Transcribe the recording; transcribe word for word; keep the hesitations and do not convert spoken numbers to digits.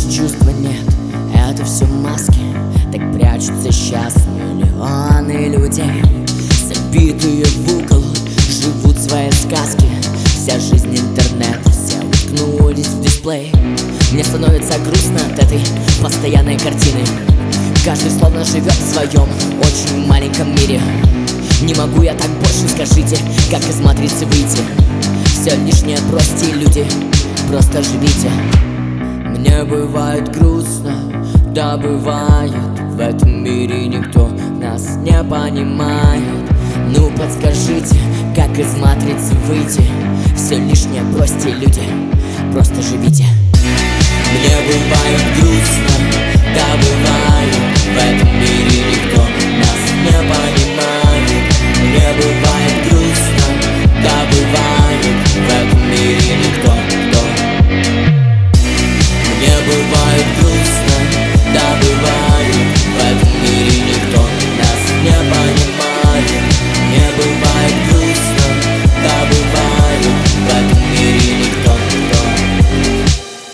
чувства нет, это все маски. Так прячутся сейчас миллионы людей, забитые в угол, живут свои сказки. Вся жизнь интернет, все уткнулись в дисплей. Мне становится грустно от этой постоянной картины. Каждый словно живет в своем очень маленьком мире. Не могу я так больше, скажите, как из матрицы выйти? Все лишнее бросьте, люди, просто живите. Мне бывает грустно, да бывает. В этом мире никто нас не понимает. Ну подскажите, как из матрицы выйти? Все лишнее бросьте, люди, просто живите. Мне бывает грустно, да бывает. В этом мире